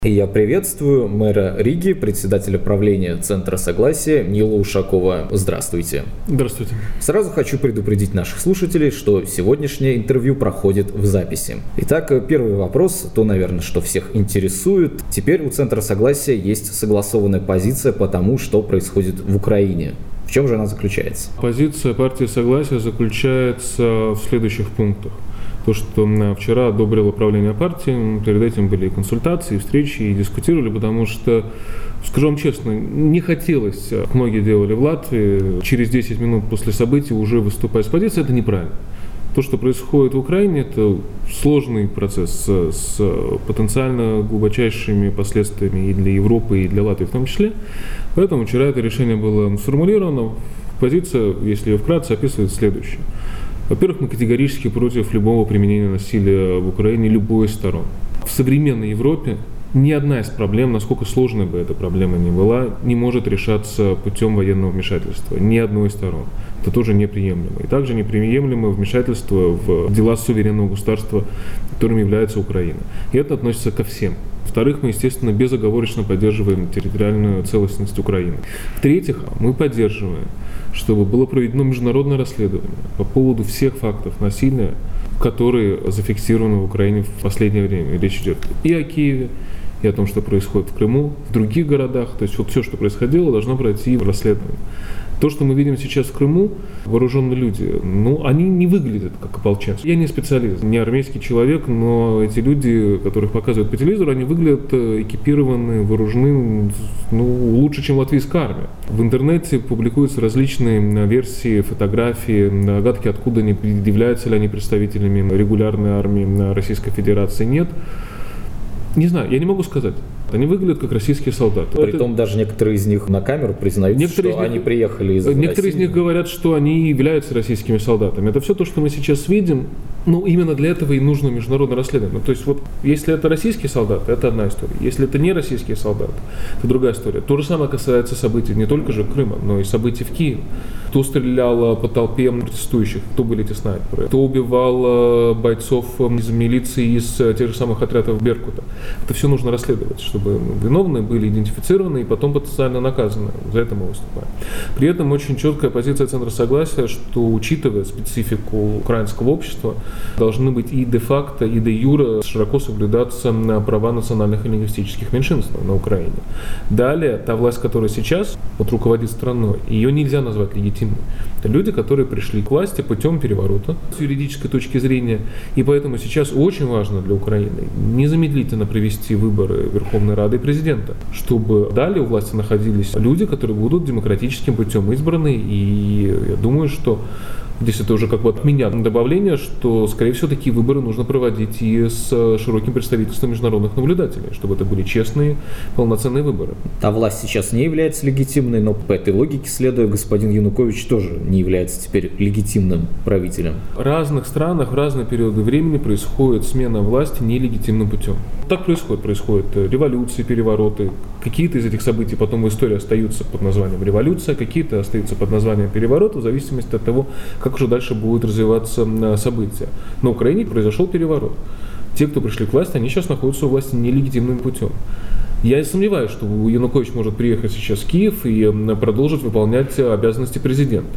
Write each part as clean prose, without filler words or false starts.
И я приветствую мэра Риги, председателя правления Центра Согласия Нила Ушакова. Здравствуйте. Здравствуйте. Сразу хочу предупредить наших слушателей, что сегодняшнее интервью проходит в записи. Итак, первый вопрос, то, наверное, что всех интересует. Теперь у Центра Согласия есть согласованная позиция по тому, что происходит в Украине. В чем же она заключается? Позиция партии Согласия заключается в следующих пунктах. То, что вчера одобрило правление партии, перед этим были и консультации, и встречи, и дискутировали, потому что, скажу вам честно, не хотелось, как многие делали в Латвии, через 10 минут после событий уже выступать с позицией, это неправильно. То, что происходит в Украине, это сложный процесс с потенциально глубочайшими последствиями и для Европы, и для Латвии в том числе. Поэтому вчера это решение было сформулировано. Позиция, если ее вкратце, описывает следующее. Во-первых, мы категорически против любого применения насилия в Украине любой из сторон. В современной Европе ни одна из проблем, насколько сложной бы эта проблема ни была, не может решаться путем военного вмешательства. Ни одной из сторон. Это тоже неприемлемо. И также неприемлемо вмешательство в дела суверенного государства, которым является Украина. И это относится ко всем. Во-вторых, мы, естественно, безоговорочно поддерживаем территориальную целостность Украины. В-третьих, мы поддерживаем, чтобы было проведено международное расследование по поводу всех фактов насилия, которые зафиксированы в Украине в последнее время. Речь идет и о Киеве, и о том, что происходит в Крыму, в других городах. То есть вот все, что происходило, должно пройти в расследование. То, что мы видим сейчас в Крыму, вооруженные люди, они не выглядят как ополченцы. Я не специалист, не армейский человек, но эти люди, которых показывают по телевизору, они выглядят экипированы, вооружены, лучше, чем латвийская армия. В интернете публикуются различные версии, фотографии, догадки, откуда они, являются ли они представителями регулярной армии Российской Федерации, нет. Не знаю, я не могу сказать. Они выглядят как российские солдаты. Притом даже некоторые из них на камеру признают, что они приехали из России. Некоторые из них говорят, что они являются российскими солдатами. Это все то, что мы сейчас видим. Именно для этого и нужно международное расследование. То есть если это российские солдаты, это одна история. Если это не российские солдаты, это другая история. То же самое касается событий не только же Крыма, но и событий в Киеве. Кто стрелял по толпе протестующих, кто были эти снайперы, кто убивал бойцов из милиции, из тех же самых отрядов Беркута. Это все нужно расследовать, чтобы виновные были идентифицированы и потом потенциально наказаны. За это мы выступаем. При этом очень четкая позиция Центра Согласия, что, учитывая специфику украинского общества, должны быть и де-факто, и де-юре широко соблюдаться права национальных и лингвистических меньшинств на Украине. Далее, та власть, которая сейчас руководит страной, ее нельзя назвать легитимной. Это люди, которые пришли к власти путем переворота с юридической точки зрения. И поэтому сейчас очень важно для Украины незамедлительно провести выборы Верховной Рады и президента, чтобы далее у власти находились люди, которые будут демократическим путем избраны. И я думаю, что здесь это уже от меня добавление, что, скорее всего, такие выборы нужно проводить и с широким представительством международных наблюдателей, чтобы это были честные, полноценные выборы. А власть сейчас не является легитимной, но по этой логике следуя, господин Янукович тоже не является теперь легитимным правителем. В разных странах в разные периоды времени происходит смена власти нелегитимным путем. Так происходит. Происходят революции, перевороты. Какие-то из этих событий потом в истории остаются под названием революция, какие-то остаются под названием переворота, в зависимости от того, как уже дальше будут развиваться события. На Украине произошел переворот. Те, кто пришли к власти, они сейчас находятся у власти нелегитимным путем. Я не сомневаюсь, что Янукович может приехать сейчас в Киев и продолжить выполнять обязанности президента.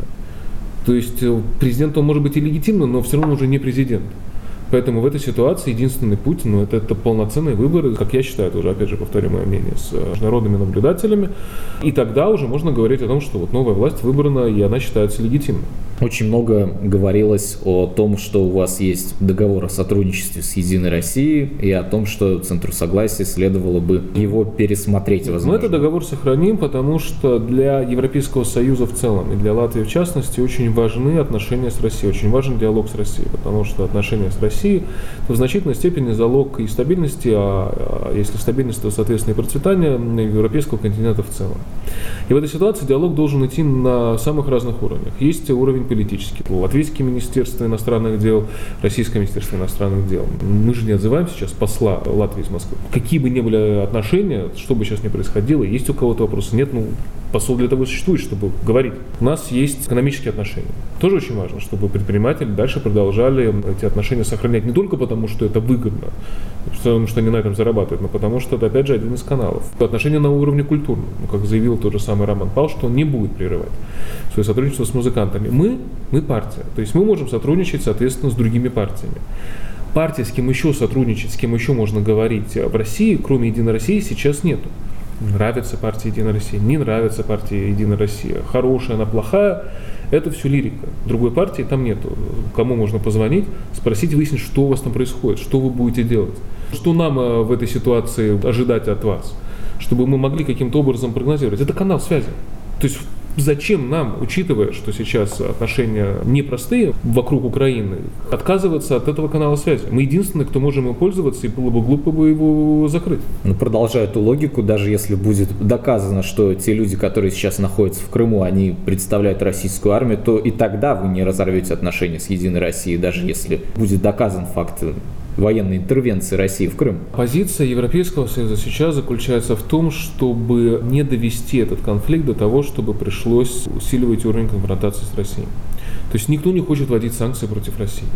То есть президент, он может быть и легитимным, но все равно уже не президент. Поэтому в этой ситуации единственный путь, это полноценные выборы, как я считаю, тоже, опять же, повторю мое мнение, с международными наблюдателями. И тогда уже можно говорить о том, что новая власть выбрана, и она считается легитимной. Очень много говорилось о том, что у вас есть договор о сотрудничестве с Единой Россией и о том, что Центру Согласия следовало бы его пересмотреть, возможно. Мы этот договор сохраним, потому что для Европейского Союза в целом и для Латвии в частности очень важны отношения с Россией, очень важен диалог с Россией, потому что отношения с Россией в значительной степени залог и стабильности, а если стабильность, то, соответственно, и процветания европейского континента в целом. И в этой ситуации диалог должен идти на самых разных уровнях. Есть уровень политический. Латвийское министерство иностранных дел, Российское министерство иностранных дел. Мы же не отзываем сейчас посла Латвии из Москвы. Какие бы ни были отношения, что бы сейчас ни происходило, есть у кого-то вопросы, нет, Посол для того и существует, чтобы говорить. У нас есть экономические отношения. Тоже очень важно, чтобы предприниматели дальше продолжали эти отношения сохранять не только потому, что это выгодно, потому что они на этом зарабатывают, но потому что это, опять же, один из каналов. Отношения на уровне культурном. Как заявил тот же самый Роман Павлович, что он не будет прерывать свое сотрудничество с музыкантами. Мы партия. То есть мы можем сотрудничать, соответственно, с другими партиями. Партия, с кем еще сотрудничать, с кем еще можно говорить в России, кроме «Единой России», сейчас нету. Нравится партия «Единая Россия», не нравится партия «Единая Россия», хорошая она, плохая, это все лирика. Другой партии там нету. Кому можно позвонить, спросить, выяснить, что у вас там происходит, что вы будете делать, что нам в этой ситуации ожидать от вас, чтобы мы могли каким-то образом прогнозировать. Это канал связи. То есть зачем нам, учитывая, что сейчас отношения непростые вокруг Украины, отказываться от этого канала связи? Мы единственные, кто можем им пользоваться, и было бы глупо бы его закрыть. Но продолжая эту логику, даже если будет доказано, что те люди, которые сейчас находятся в Крыму, они представляют российскую армию, то и тогда вы не разорвете отношения с Единой Россией, даже если будет доказан факт военной интервенции России в Крым. Позиция Европейского Союза сейчас заключается в том, чтобы не довести этот конфликт до того, чтобы пришлось усиливать уровень конфронтации с Россией. То есть никто не хочет вводить санкции против России.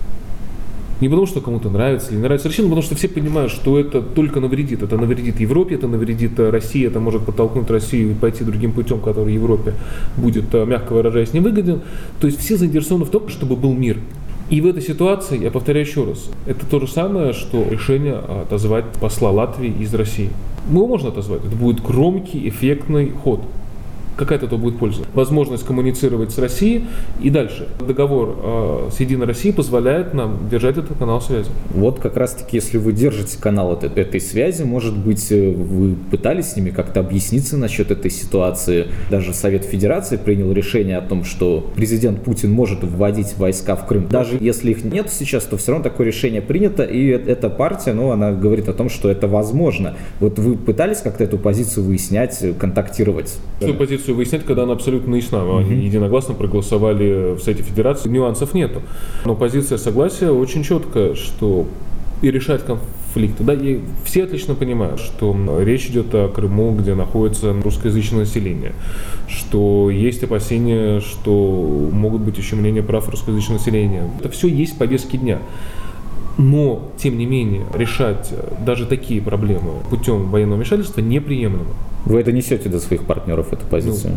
Не потому, что кому-то нравится или не нравится Россия, но потому что все понимают, что это только навредит. Это навредит Европе, это навредит России, это может подтолкнуть Россию и пойти другим путем, который Европе будет, мягко выражаясь, невыгоден. То есть все заинтересованы в том, чтобы был мир. И в этой ситуации, я повторяю еще раз, это то же самое, что решение отозвать посла Латвии из России. Его можно отозвать, это будет громкий, эффектный ход. Какая-то это будет польза? Возможность коммуницировать с Россией и дальше. Договор с Единой Россией позволяет нам держать этот канал связи. Вот как раз-таки, если вы держите канал этой связи, может быть, вы пытались с ними как-то объясниться насчет этой ситуации. Даже Совет Федерации принял решение о том, что президент Путин может вводить войска в Крым. Даже если их нет сейчас, то все равно такое решение принято, и эта партия, она говорит о том, что это возможно. Вот вы пытались как-то эту позицию выяснять, контактировать? Эту позицию выяснять, когда она абсолютно ясна. Они единогласно проголосовали в Совете Федерации, нюансов нету. Но позиция согласия очень четкая, что и решать конфликты. Да, и все отлично понимают, что речь идет о Крыму, где находится русскоязычное население, что есть опасения, что могут быть ущемления прав русскоязычного населения. Это все есть в повестке дня. Но, тем не менее, решать даже такие проблемы путем военного вмешательства неприемлемо. Вы это несете до своих партнеров, эту позицию?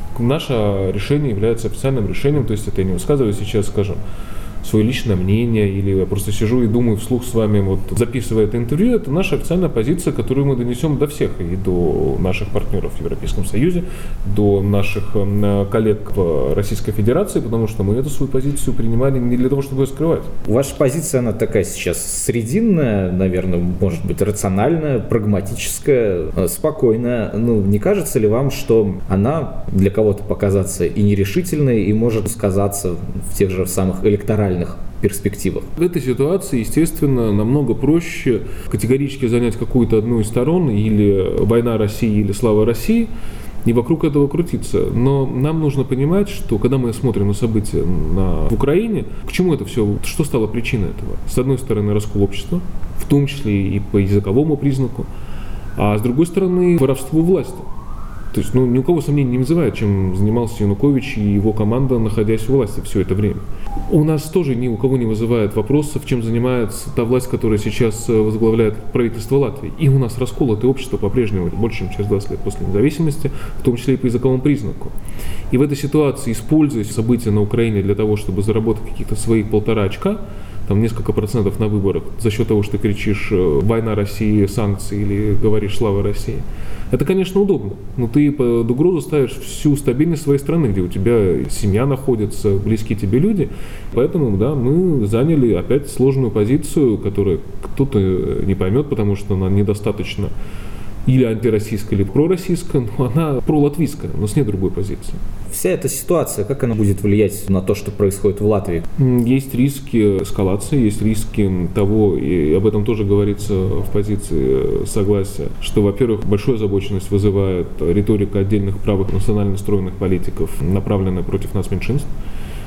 Наше решение является официальным решением, то есть это я не высказываю сейчас, скажем, свое личное мнение, или я просто сижу и думаю вслух с вами, записывая это интервью, это наша официальная позиция, которую мы донесем до всех, и до наших партнеров в Европейском Союзе, до наших коллег в Российской Федерации, потому что мы эту свою позицию принимали не для того, чтобы ее скрывать. Ваша позиция, она такая сейчас срединная, наверное, может быть, рациональная, прагматическая, спокойная. Не кажется ли вам, что она для кого-то показаться и нерешительной, и может сказаться в тех же самых электоральных перспективах? В этой ситуации, естественно, намного проще категорически занять какую-то одну из сторон, или война России, или слава России, и вокруг этого крутиться. Но нам нужно понимать, что когда мы смотрим на события в Украине, к чему это все, что стало причиной этого? С одной стороны, раскол общества, в том числе и по языковому признаку, а с другой стороны, воровство власти. То есть, ни у кого сомнений не вызывает, чем занимался Янукович и его команда, находясь у власти все это время. У нас тоже ни у кого не вызывает вопросов, чем занимается та власть, которая сейчас возглавляет правительство Латвии. И у нас расколотое общество по-прежнему больше, чем через 20 лет после независимости, в том числе и по языковому признаку. И в этой ситуации, используя события на Украине для того, чтобы заработать каких-то своих 1,5 очка, там несколько процентов на выборах за счет того, что ты кричишь «война России», «санкции» или говоришь «слава России». Это, конечно, удобно, но ты под угрозу ставишь всю стабильность своей страны, где у тебя семья находится, близкие тебе люди. Поэтому, да, мы заняли опять сложную позицию, которую кто-то не поймет, потому что она недостаточно или антироссийская, или пророссийская, но она пролатвийская, у нас нет другой позиции. Вся эта ситуация, как она будет влиять на то, что происходит в Латвии? Есть риски эскалации, есть риски того, и об этом тоже говорится в позиции согласия, что, во-первых, большую озабоченность вызывает риторика отдельных правых национально настроенных политиков, направленная против нас меньшинств.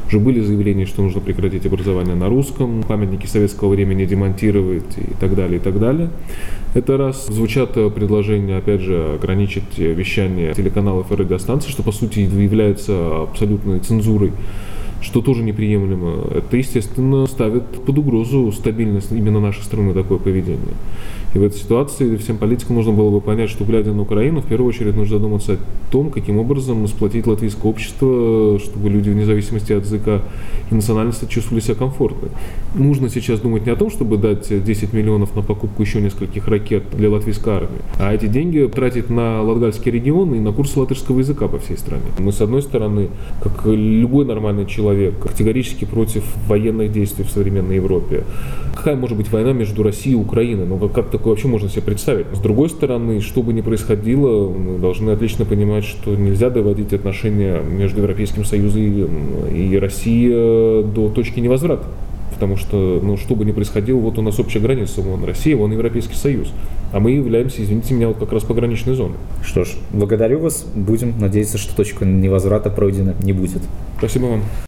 Уже были заявления, что нужно прекратить образование на русском, памятники советского времени демонтировать и так далее, и так далее. Это раз. Звучат предложения, опять же, ограничить вещание телеканалов и радиостанций, что, по сути, является абсолютной цензурой, что тоже неприемлемо. Это, естественно, ставит под угрозу стабильность именно нашей страны, такое поведение. И в этой ситуации всем политикам нужно было бы понять, что, глядя на Украину, в первую очередь нужно задуматься о том, каким образом сплотить латвийское общество, чтобы люди вне зависимости от языка и национальности чувствовали себя комфортно. Нужно сейчас думать не о том, чтобы дать 10 миллионов на покупку еще нескольких ракет для латвийской армии, а эти деньги тратить на Латгальский регион и на курсы латышского языка по всей стране. Мы, с одной стороны, как любой нормальный человек, категорически против военных действий в современной Европе. Какая может быть война между Россией и Украиной? Ну, как такое вообще можно себе представить? С другой стороны, что бы ни происходило, мы должны отлично понимать, что нельзя доводить отношения между Европейским Союзом и Россией до точки невозврата. Потому что, что бы ни происходило, вот у нас общая граница, вон Россия, вон Европейский Союз. А мы являемся, извините меня, вот как раз пограничной зоной. Что ж, благодарю вас. Будем надеяться, что точка невозврата пройдена не будет. Спасибо вам.